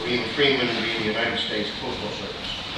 William Freeman v. the United States Postal Service.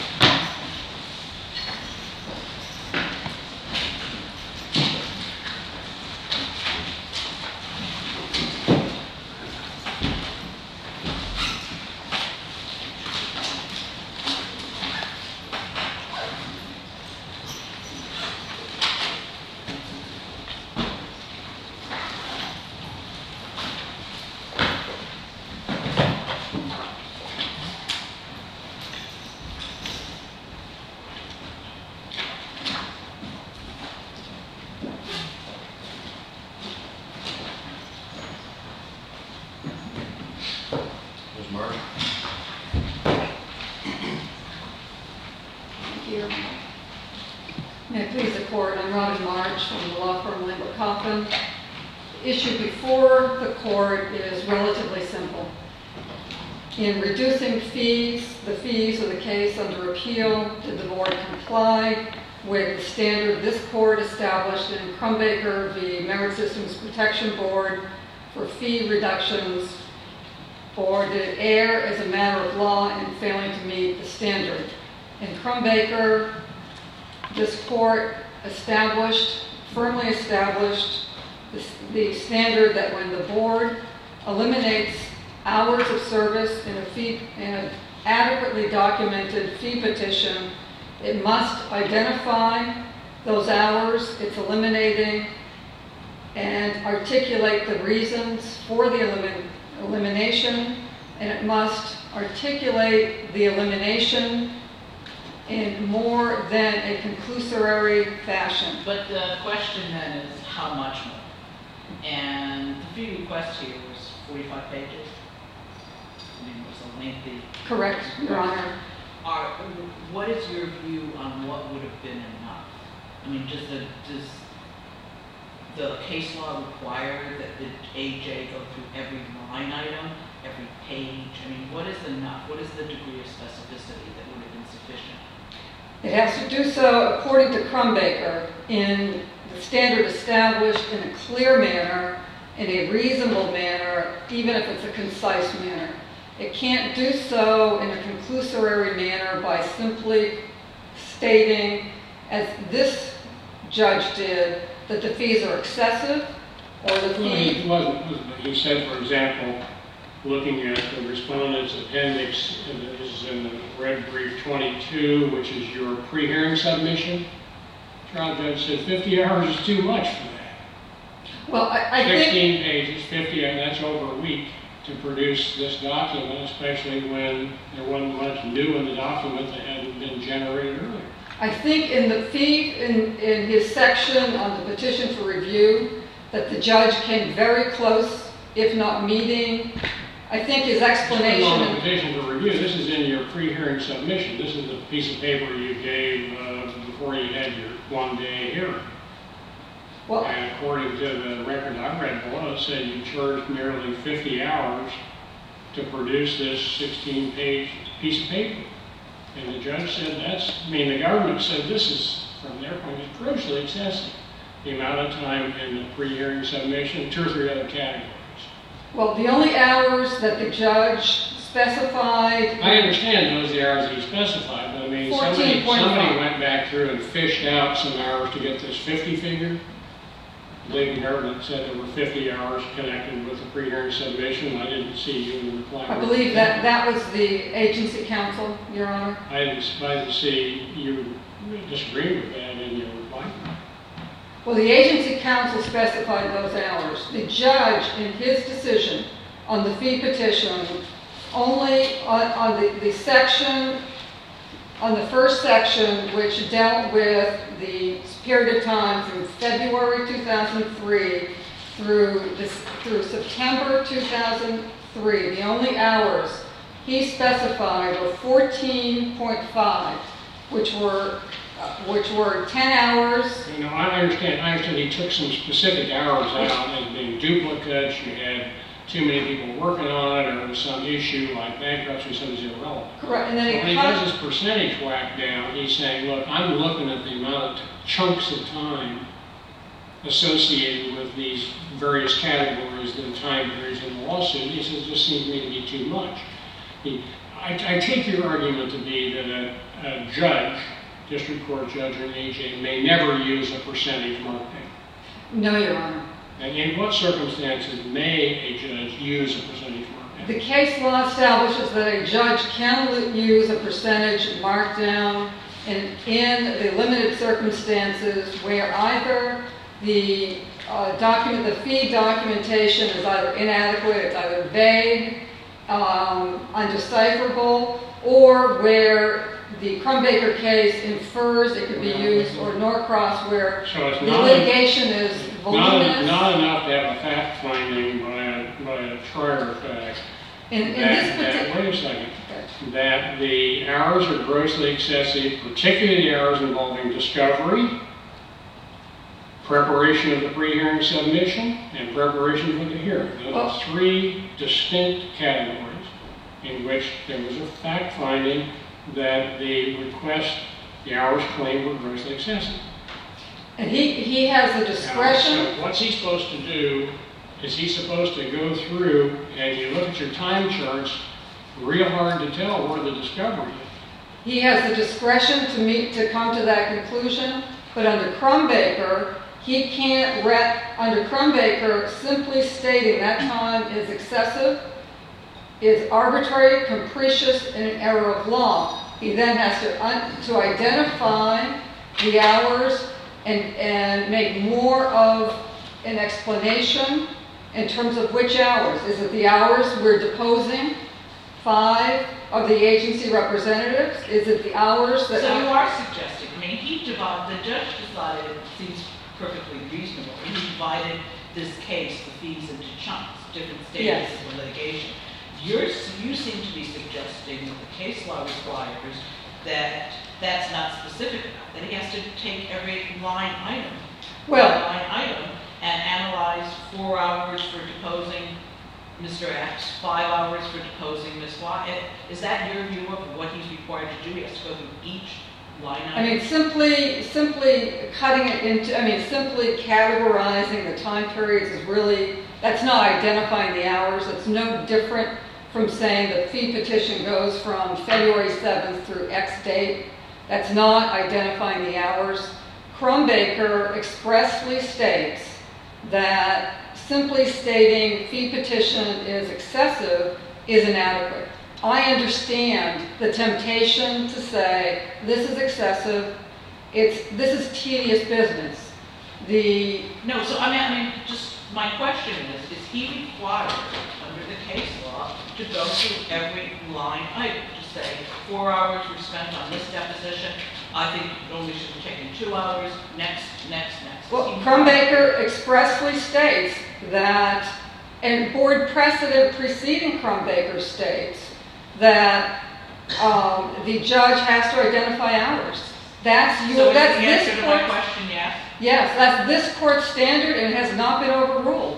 May it please the Court, I'm Robin March from the law firm Lambert Coffin. The issue before the Court is relatively simple. In reducing fees, the fees of the case under appeal, did the Board comply with the standard this Court established in Crumbaker v. Merit Systems Protection Board for fee reductions, or did it err as a matter of law in failing to meet the standard? In Crumbaker, this Court firmly established the standard that when the Board eliminates hours of service in an adequately documented fee petition, it must identify those hours it's eliminating and articulate the reasons for the elimination, and it must articulate the elimination in more than a conclusory fashion. But the question then is how much more? And the fee request here was 45 pages. I mean, it was a lengthy... Correct, Your Honor. What is your view on what would have been enough? I mean, does the case law require that the AJ go through every line item, every page? I mean, what is enough? What is the degree of specificity that would have been sufficient? It has to do so, according to Crumbaker, in the standard established in a clear manner, in a reasonable manner, even if it's a concise manner. It can't do so in a conclusory manner by simply stating, as this judge did, that the fees are excessive, or the fee... Well, he said, for example, looking at the respondent's appendix, this is in the red brief 22, which is your pre-hearing submission. Trial judge said 50 hours is too much for that. Well, I 16 pages, 50, and that's over a week to produce this document, especially when there wasn't much new in the document that hadn't been generated earlier. I think in the fee, in his section on the petition for review, that the judge came very close, if not meeting. I think his explanation... On the petition for review, this is in your pre-hearing submission. This is the piece of paper you gave before you had your one-day hearing. Well, and according to the record I read below, it said you charged nearly 50 hours to produce this 16-page piece of paper. And the judge said the government said this is, from their point, is grossly excessive. The amount of time in the pre-hearing submission, 2 or 3 other categories. Well, the only hours that the judge specified... I understand those are the hours he specified, but I mean, somebody went back through and fished out some hours to get this 50 figure. The legal government said there were 50 hours connected with the pre-hearing submission. I didn't see you in the reply. I believe that was the agency counsel, Your Honor. I didn't see you disagree with that in your reply. Well, the agency counsel specified those hours. The judge, in his decision on the fee petition, only on the section, on the first section, which dealt with the period of time from February 2003 through September 2003, the only hours he specified were 14.5, which were 10 hours. You know, I understand he took some specific hours out as being duplicates. You had too many people working on it, or there was some issue like bankruptcy, so it was irrelevant. Correct. And then when he does his percentage whack down, he's saying, look, I'm looking at the amount of chunks of time associated with these various categories and time periods in the lawsuit. He says, this seems to me to be too much. I take your argument to be that a judge, district court judge or an AJ, may never use a percentage markup. No, Your Honor. And in what circumstances may a judge use a percentage markup? The case law establishes that a judge can use a percentage markdown in the limited circumstances where either the fee documentation is either inadequate, it's either vague, undecipherable, or where the Crumbaker case infers it could be used, or Norcross where the litigation is voluminous. Not enough to have a fact finding by a trier of fact. Wait a second. That the hours are grossly excessive, particularly the hours involving discovery, preparation of the pre-hearing submission, and preparation for the hearing. Those are three distinct categories in which there was a fact finding that the hours claimed were grossly excessive. And he has the discretion. So what's he supposed to do? Is he supposed to go through and you look at your time charts, real hard to tell where the discovery is? He has the discretion to come to that conclusion, but under Crumbaker, he can't under Crumbaker, simply stating that time is excessive, is arbitrary, capricious, and an error of law. He then has to identify the hours and make more of an explanation in terms of which hours. Is it the hours we're deposing 5 of the agency representatives? Is it the hours that... So you are suggesting, I mean, the judge decided, it seems perfectly reasonable, he divided this case, the fees, into chunks, different stages of litigation. You seem to be suggesting that the case law requires that that's not specific enough, that he has to take every line item, and analyze 4 hours for deposing Mr. X, 5 hours for deposing Ms. Y. Is that your view of what he's required to do? He has to go through each line item? I mean, simply cutting it into, simply categorizing the time periods is really, that's not identifying the hours. It's no different from saying the fee petition goes from February 7th through X date. That's not identifying the hours. Crumbaker expressly states that simply stating fee petition is excessive is inadequate. I understand the temptation to say this is excessive, this is tedious business. No, so just my question is he required under the case law to go through every line item to say 4 hours were spent on this deposition, I think it only should have taken 2 hours, next. Well, Crumbaker expressly states that, and board precedent preceding Crumbaker states that the judge has to identify hours. That's this court question, yes? Yes, that's this court's standard and it has not been overruled.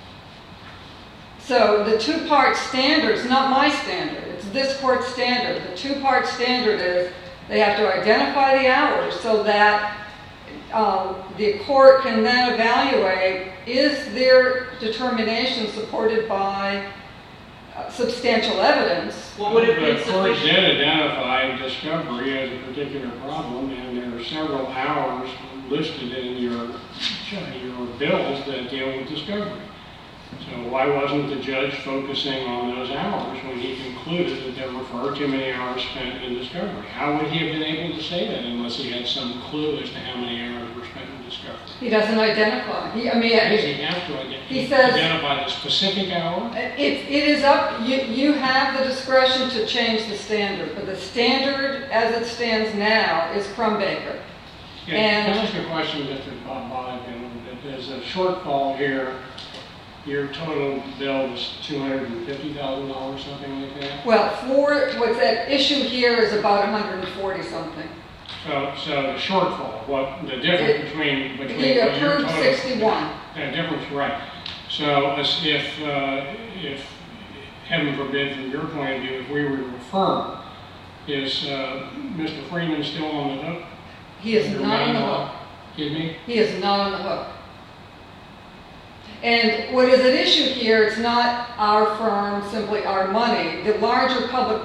So the two-part standard is not my standard, it's this court's standard. The two-part standard is they have to identify the hours so that the court can then evaluate, is their determination supported by substantial evidence? What would have been the court did identify discovery as a particular problem, and there are several hours listed in your bills that deal with discovery. So why wasn't the judge focusing on those hours when he concluded that there were far too many hours spent in discovery? How would he have been able to say that unless he had some clue as to how many hours were spent in discovery? He doesn't identify. Does he have to identify? He says identify the specific hour? It is up. You have the discretion to change the standard, but the standard as it stands now is Crumbaker. Yeah, can I ask a question, Mr. Bob? There's a shortfall here. Your total bill was $250,000, something like that? Well, what's at issue here is about 140 something. So the shortfall, what the difference between He approved 61. The difference, right? So if heaven forbid, from your point of view, if we were to affirm, is Mr. Freeman still on the hook? He is not on the hook. Excuse me? He is not on the hook. And what is at issue here, it's not our firm, simply our money. The larger public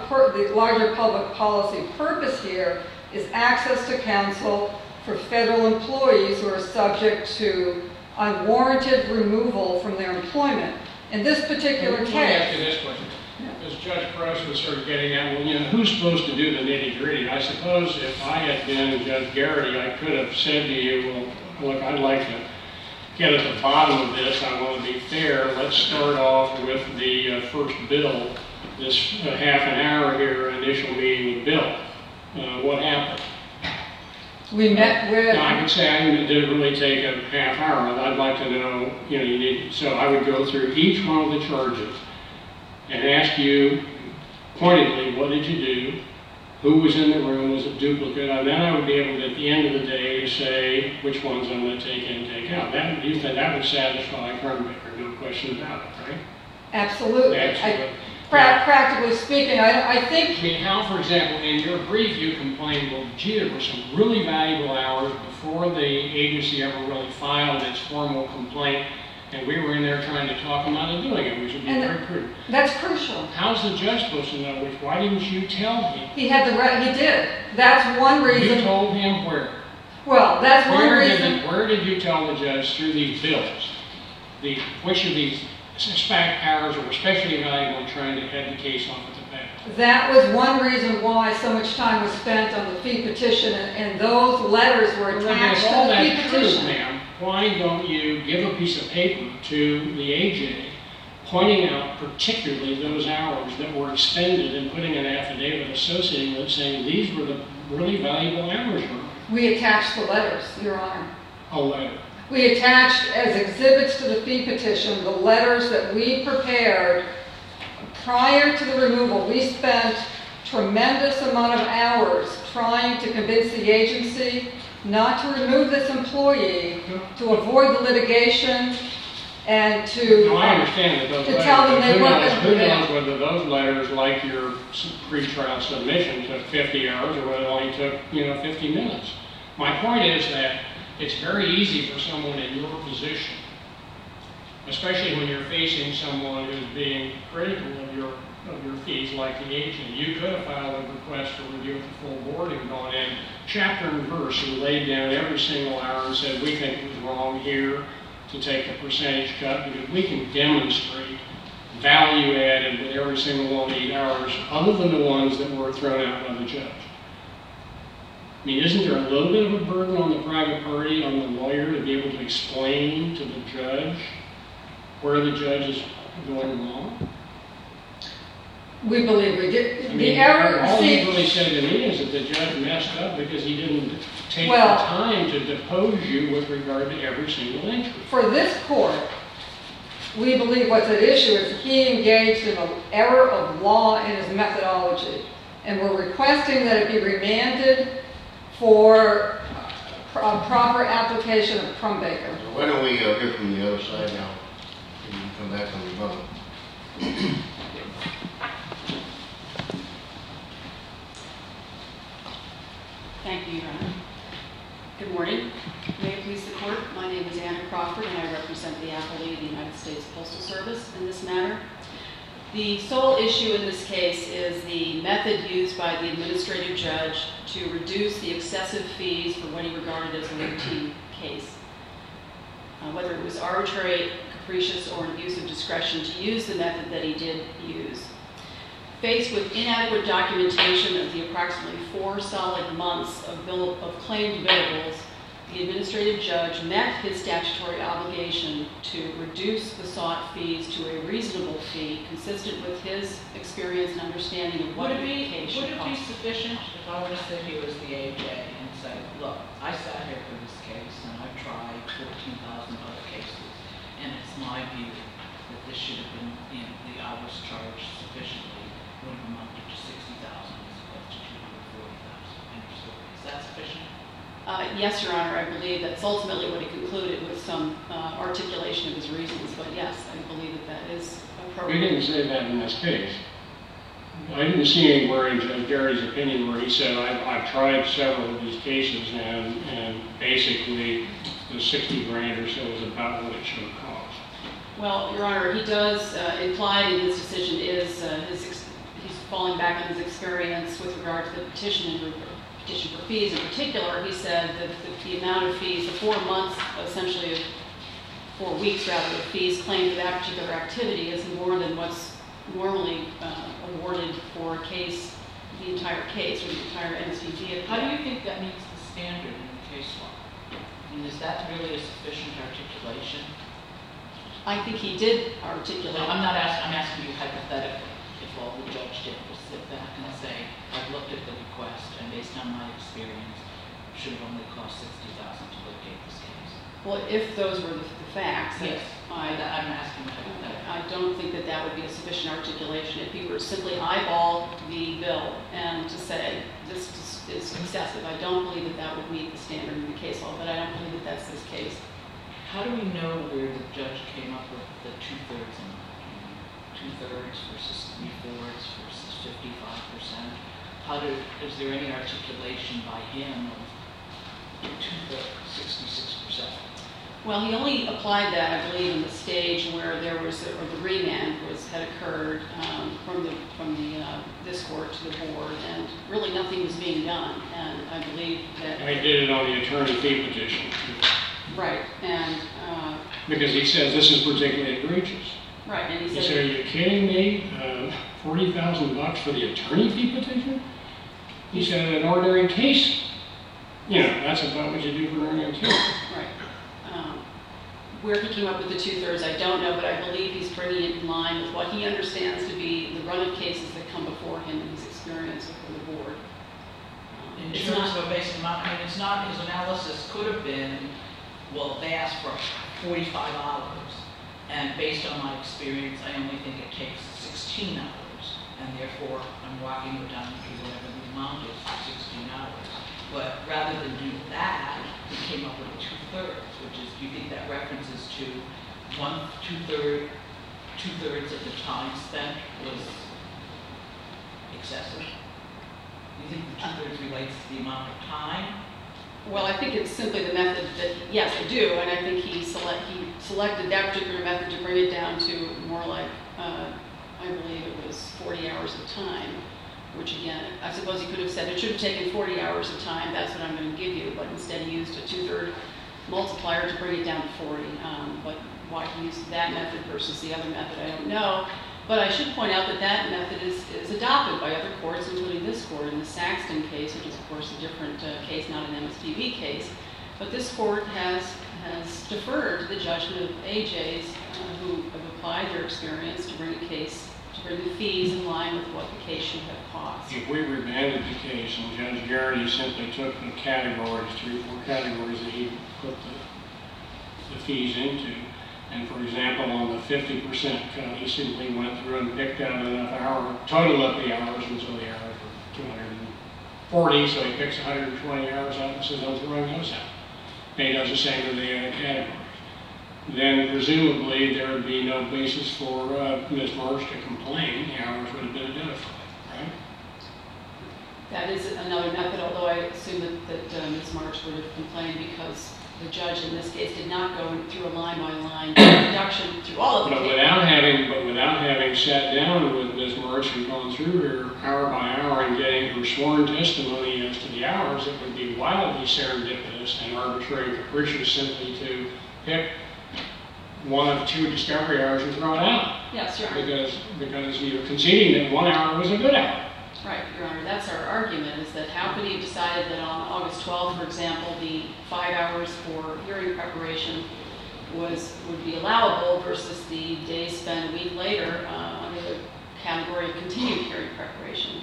policy purpose here is access to counsel for federal employees who are subject to unwarranted removal from their employment. In this particular Let me ask you case, this question. As Judge Gross was sort of getting at, well, who's supposed to do the nitty-gritty? I suppose if I had been Judge Garrity, I could have said to you, well, look, I'd like to get at the bottom of this. I want to be fair. Let's start off with the first bill, this half an hour here, initial meeting with Bill. What happened? we met with... No, I could say it didn't really take a half hour. I'd like to know, so I would go through each one of the charges and ask you pointedly, what did you do? Who was in the room? Was it duplicate? And then I would be able to, at the end of the day, to say which ones I'm going to take in and take out. You think that would satisfy Grunbaker, no question about it, right? Absolutely. Absolutely. Practically speaking, I think... I mean, how, for example, in your brief you complained, well, gee, there were some really valuable hours before the agency ever really filed its formal complaint, and we were in there trying to talk him out of doing it, which would be very prudent. That's crucial. How's the judge supposed to know which? Why didn't you tell him? He had the right, he did. That's one reason... You told him where? Well, that's one reason... Where did you tell the judge through these bills, which of these SPAC powers were especially valuable in trying to head the case off at the back? That was one reason why so much time was spent on the fee petition, and those letters were attached to the fee petition. Ma'am, why don't you give a piece of paper to the AJ pointing out particularly those hours that were expended and putting an affidavit associating with it saying these were the really valuable hours? We attached the letters, Your Honor. A letter. We attached as exhibits to the fee petition the letters that we prepared prior to the removal. We spent tremendous amount of hours trying to convince the agency not to remove this employee, to avoid the litigation, and to... No, I understand that those to letters, tell them they weren't going to who knows whether those letters, like your pre-trial submission, took 50 hours or whether it only took, 50 minutes. My point is that it's very easy for someone in your position, especially when you're facing someone who's being critical of your fees, like the agent. You could have filed a request for review of the full board and gone in chapter and verse and laid down every single hour and said, we think it was wrong here to take a percentage cut because we can demonstrate value added with every single one of these hours other than the ones that were thrown out by the judge. I mean, isn't there a little bit of a burden on the private party, on the lawyer, to be able to explain to the judge where the judge is going wrong? We believe we did. I mean, all he really said to me is that the judge messed up because he didn't take the time to depose you with regard to every single entry. For this court, we believe what's at issue is he engaged in an error of law in his methodology. And we're requesting that it be remanded for a proper application of Crumbaker. So why don't we hear from the other side now? And you can come back on the bubble. Thank you, Your Honor. Good morning. May it please the court, my name is Anna Crawford and I represent the appellee of the United States Postal Service in this matter. The sole issue in this case is the method used by the administrative judge to reduce the excessive fees for what he regarded as a routine case. Whether it was arbitrary, capricious, or an abuse of discretion to use the method that he did use. Faced with inadequate documentation of the approximately 4 solid months of claimed billables, the administrative judge met his statutory obligation to reduce the sought fees to a reasonable fee consistent with his experience and understanding of what a case should cost. Would it be sufficient if I were to sit here as the AJ and say, look, I sat here for this case and I've tried 14,000 other cases, and it's my view that this should have been, the hours charged sufficiently would have amounted to 60,000 as opposed to 240,000. Is that sufficient? Yes, Your Honor, I believe that's ultimately what he concluded with some articulation of his reasons, but yes, I believe that that is appropriate. We didn't say that in this case. I didn't see anywhere in Judge Gary's opinion where he said, I've tried several of these cases and basically the 60 grand or so is about what it should have cost. Well, Your Honor, he does, implied in his decision is he's falling back on his experience with regard to the petition for fees. In particular, he said that the amount of fees, the 4 months, essentially 4 weeks rather, of fees claimed for that particular activity is more than what's normally awarded for a case, the entire case, or the entire MSPB. How do you think that meets the standard in the case law? I mean, is that really a sufficient articulation? I think he did articulate. No, I'm not asking, I'm asking you hypothetically, if all the judge did was sit back and say, I've looked at the request, and based on my experience, it should have only cost $60,000 to litigate this case. Well, if those were the facts, Yes, I'm asking hypothetically. I don't think that that would be a sufficient articulation. If he were to simply eyeball the bill and to say, this is excessive, I don't believe that that would meet the standard in the case law, but I don't believe that that's this case. How do we know where the judge came up with the 2/3 amount? 2/3 versus 3/4 versus 55%? Is there any articulation by him of 2/3, 66%? Well, he only applied that, I believe, in the stage where there was, or the remand had occurred from this court to the board, and really nothing was being done. And I believe that I did it on the attorney fee petition. right, and Because he says this is particularly egregious. right, and he He said, said, are you kidding me? $40,000 for the attorney fee petition? He said, an ordinary case, that's about what you do for an ordinary case. right. Where he came up with the 2/3, I don't know, but I believe he's bringing it in line with what he understands to be the run of cases that come before him and his experience before the board. In It's terms not- of a basic amount, I mean, it's not, his analysis could have been, well, they asked for 45 hours, and based on my experience, I only think it takes 16 hours, and therefore, I'm walking you down to whatever the amount is for 16 hours. But rather than do that, he came up with 2/3, which is, do you think that references to 2/3 of the time spent was excessive? Do you think the 2/3 relates to the amount of time? Well, I think it's simply the method that, yes, I do, and I think he selected that particular method to bring it down to more like, I believe it was 40 hours of time, which again, I suppose he could have said it should have taken 40 hours of time, that's what I'm going to give you, but instead he used a 2/3 multiplier to bring it down to 40. But why he used that method versus the other method, I don't know. But I should point out that that method is adopted by other courts, including this court in the Saxton case, which is of course a different case, not an MSPB case. But this court has deferred to the judgment of AJs who have applied their experience to bring a case, to bring the fees in line with what the case should have cost. If we remanded the case and Judge Garrity simply took the categories, 3 or 4 categories that he put the fees into, and for example, on the 50% cut, he simply went through and picked out enough hours, totaled up the hours until the hours were 240, so he picks 120 hours out and says, I'm throwing those out. And he does the same with the other categories. Then presumably there would be no basis for Ms. Marsh to complain. The hours would have been identified, right? That is another method, although I assume that Ms. March would have complained because the judge in this case did not go through a line-by-line deduction through all of the cases. But without having sat down with Ms. March and gone through her hour by hour and getting her sworn testimony as to the hours, it would be wildly serendipitous and arbitrary and capricious simply to pick one of 2 discovery hours and throw it out. Yes, Your Honor. Because you're conceding that 1 hour was a good hour. Right, Your Honor. That's our argument, is that how could he have decided that on August 12th, for example, the 5 hours for hearing preparation would be allowable versus the days spent a week later under the category of continued hearing preparation.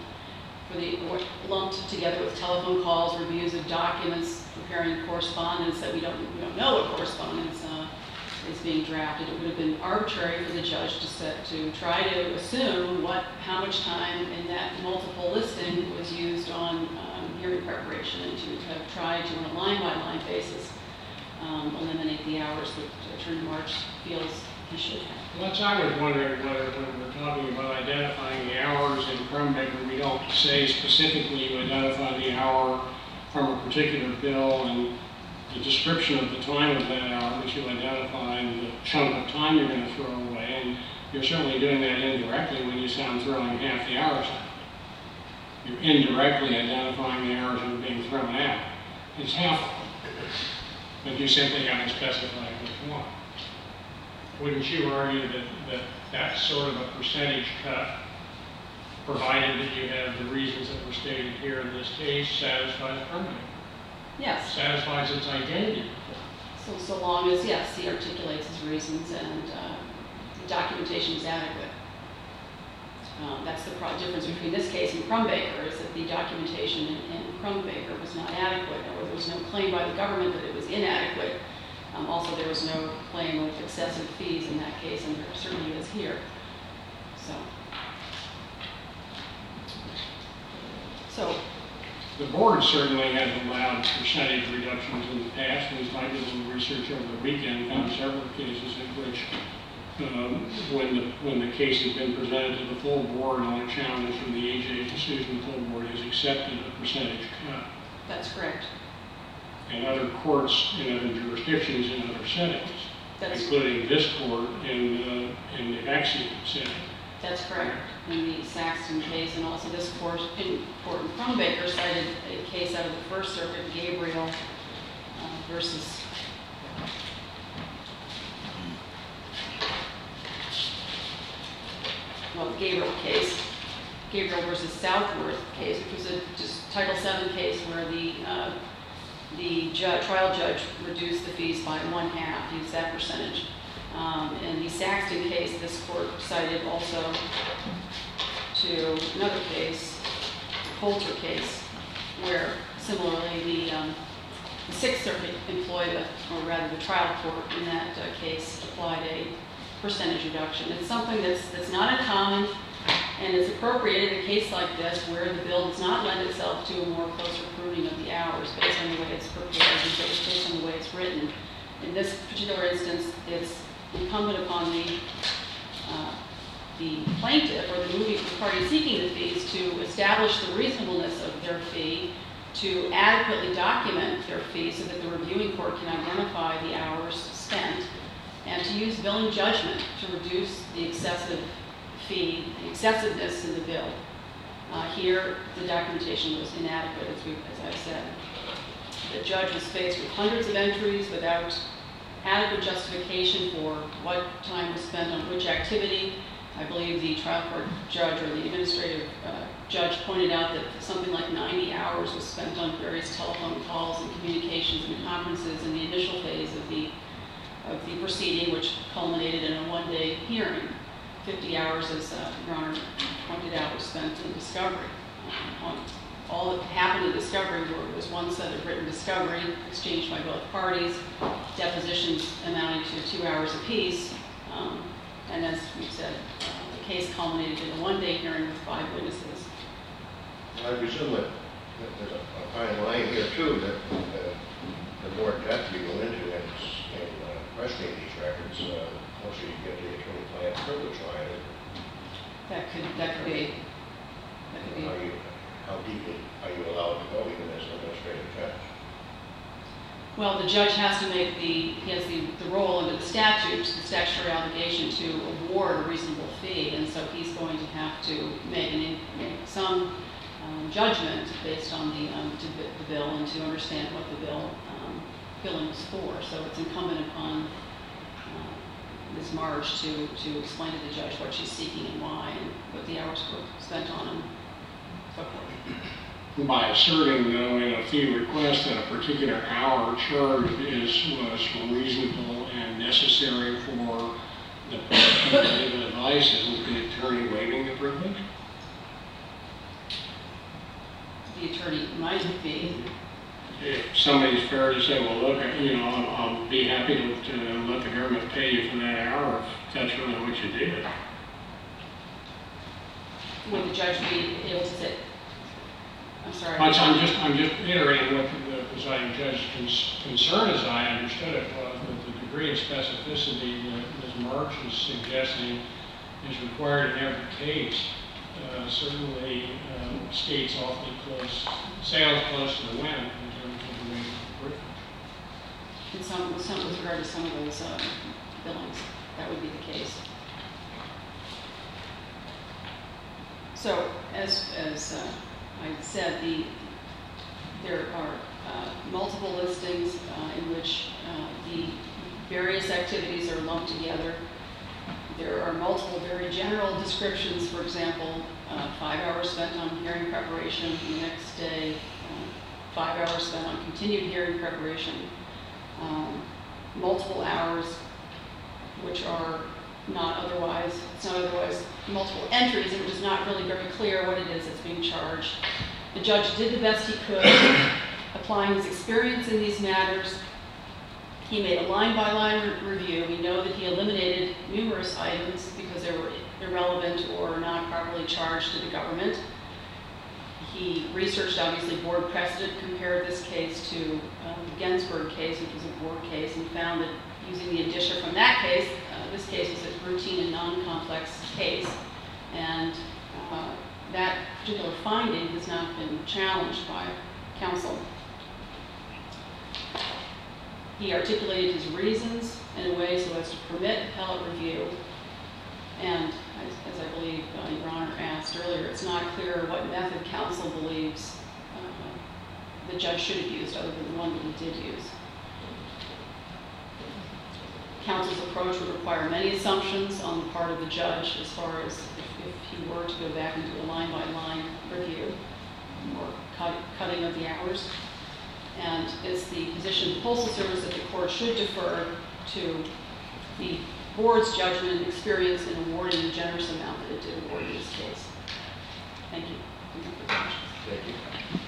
Lumped together with telephone calls, reviews of documents, preparing correspondence that we don't know what correspondence is being drafted. It would have been arbitrary for the judge to try to assume how much time in that multiple listing was used on hearing preparation, and to have tried to, on a line-by-line basis, eliminate the hours that Attorney March feels he should have. Well, I was wondering whether when we're talking about identifying the hours in Crumbaker, we don't say specifically you identify the hour from a particular bill and the description of the time of that hour, which you identify and the chunk of time you're going to throw away, and you're certainly doing that indirectly when you sound throwing half the hours out. You're indirectly identifying the hours that are being thrown out. It's half of them, but you simply haven't specified which one. Wouldn't you argue that that sort of a percentage cut, provided that you have the reasons that were stated here in this case, satisfies permitting? Yes. Satisfies its identity. So long as, yes, he articulates his reasons and the documentation is adequate. That's the difference between this case and Crumbaker, is that the documentation in Crumbaker was not adequate, or there was no claim by the government that it was inadequate. Also, there was no claim of excessive fees in that case, and there certainly is here. So the board certainly has allowed percentage reductions in the past, and as I did some research over the weekend, found several cases in which when the case has been presented to the full board on a challenge from the AJ's decision, the full board has accepted a percentage cut. that's correct. And other courts in other jurisdictions in other settings, including this court in the vaccine setting. That's correct. In the Saxton case, and also this court in Crumbaker cited a case out of the First Circuit, Gabriel versus Gabriel case, Gabriel versus Southworth case, which was a just Title VII case where the trial judge reduced the fees by 1/2, used that percentage. In the Saxton case, this court cited also to another case, Coulter case, where similarly the Sixth Circuit employed, or rather the trial court in that case applied a percentage reduction. It's something that's not uncommon, and it's appropriate in a case like this where the bill does not lend itself to a more closer pruning of the hours based on the way it's prepared and based on the way it's written. In this particular instance, it's incumbent upon the plaintiff or the party seeking the fees to establish the reasonableness of their fee, to adequately document their fee so that the reviewing court can identify the hours spent, and to use billing judgment to reduce the excessive fee, the excessiveness in the bill. Here, the documentation was inadequate, as I've said. The judge was faced with hundreds of entries without adequate justification for what time was spent on which activity. I believe the trial court judge or the administrative judge pointed out that something like 90 hours was spent on various telephone calls and communications and conferences in the initial phase of the proceeding, which culminated in a one-day hearing. 50 hours, as Your Honor pointed out, was spent in discovery. All that happened in discovery was one set of written discovery exchanged by both parties, depositions amounting to 2 hours apiece, and as we said, the case culminated in a one-day hearing with 5 witnesses. I presume that there's a fine line here too that the board has to go into in questioning these records. Once you get the attorney-client privilege line, That could be. how deeply are you allowed to go even as an administrative judge? Well, the judge has to he has the role under the statute, the statutory obligation to award a reasonable fee, and so he's going to have to make some judgment based on the bill and to understand what the billing was for. So it's incumbent upon Ms. Marge to explain to the judge what she's seeking and why, and what the hours were spent on, and so forth. By asserting, though, in a fee request that a particular hour charge was reasonable and necessary for the given advice, isn't the attorney waiving the privilege? The attorney might be. If somebody's fair to say, well, look, I'll be happy to let the government pay you for that hour if that's really what you did. Would the judge be able to say? I'm sorry. I'm just reiterating what the presiding judge's concern, as I understood it, was that the degree of specificity that Ms. March is suggesting is required in every case. Certainly, states awfully close, sails close to the wind in terms of the way of privilege. with regard to some of those billings. That would be the case. So, as I said, there are multiple listings in which the various activities are lumped together. There are multiple very general descriptions, for example, 5 hours spent on hearing preparation, the next day 5 hours spent on continued hearing preparation, multiple hours which are not otherwise multiple entries. It was not really very clear what it is that's being charged. The judge did the best he could, applying his experience in these matters. He made a line-by-line review. We know that he eliminated numerous items because they were irrelevant or not properly charged to the government. He researched, obviously, board precedent, compared this case to the Ginsburg case, which was a board case, and found that using the indicia from that case, this case was a routine and non-complex case, and that particular finding has not been challenged by counsel. He articulated his reasons in a way so as to permit appellate review, and as I believe Your Honor asked earlier, it's not clear what method counsel believes the judge should have used other than the one that he did use. Counsel's approach would require many assumptions on the part of the judge as far as if he were to go back and do a line-by-line review or cutting of the hours. And it's the position of the Postal Service that the court should defer to the board's judgment and experience in awarding the generous amount that it did award in this case. Thank you. Thank you.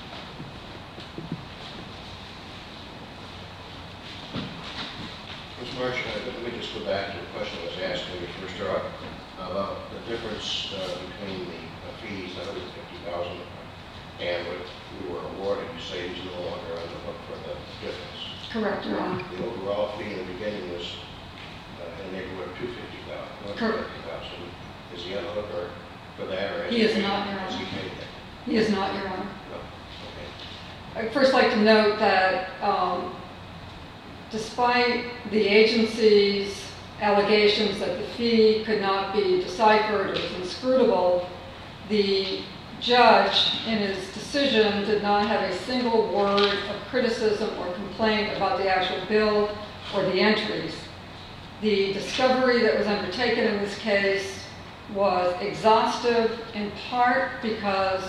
Ms. Marsh, let me just go back to the question I was asked when we first started about the difference between the fees, the $150,000, and what we were awarded. You say he's no longer on the hook for the difference. Correct, Your Honor. The overall fee in the beginning was in the neighborhood of $250,000. Correct. Is he on the hook for that, or he is not, Your has Honor. he paid that? He is not, Your Honor. No. Okay. I'd first like to note that despite the agency's allegations that the fee could not be deciphered, it was inscrutable, the judge in his decision did not have a single word of criticism or complaint about the actual bill or the entries. The discovery that was undertaken in this case was exhaustive, in part because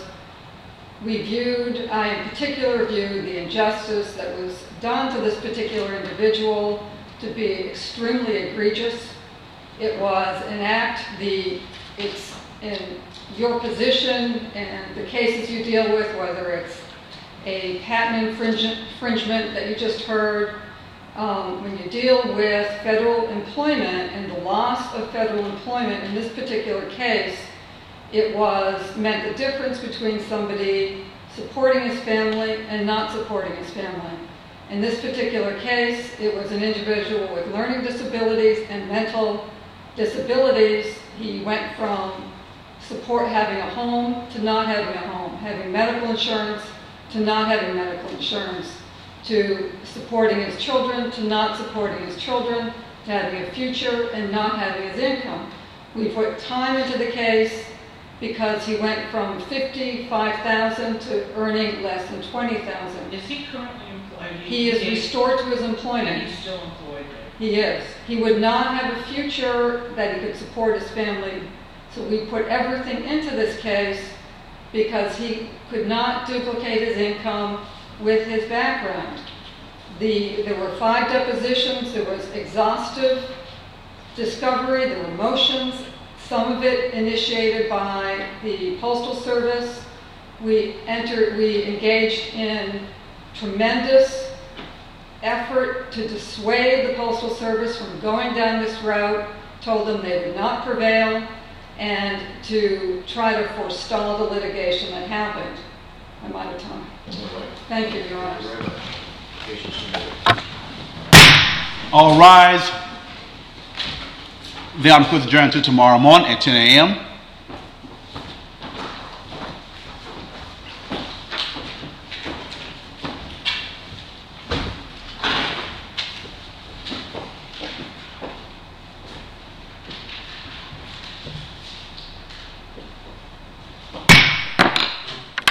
I in particular viewed the injustice that was done to this particular individual to be extremely egregious. It was an act, it's in your position and the cases you deal with, whether it's a patent infringement that you just heard, when you deal with federal employment and the loss of federal employment in this particular case, it meant the difference between somebody supporting his family and not supporting his family. In this particular case, it was an individual with learning disabilities and mental disabilities. He went from having a home to not having a home, having medical insurance to not having medical insurance, to supporting his children to not supporting his children, to having a future and not having his income. We put time into the case because he went from $55,000 to earning less than $20,000. Is he currently employed? He is restored to his employment. He's still employed. He is. He would not have a future that he could support his family. So we put everything into this case because he could not duplicate his income with his background. There were 5 depositions. There was exhaustive discovery. There were motions, some of it initiated by the Postal Service. We engaged in tremendous effort to dissuade the Postal Service from going down this route, told them they would not prevail, and to try to forestall the litigation that happened. I'm out of time. Thank you, Your Honor. All rise. The armed court is adjourned to tomorrow morning at 10 a.m.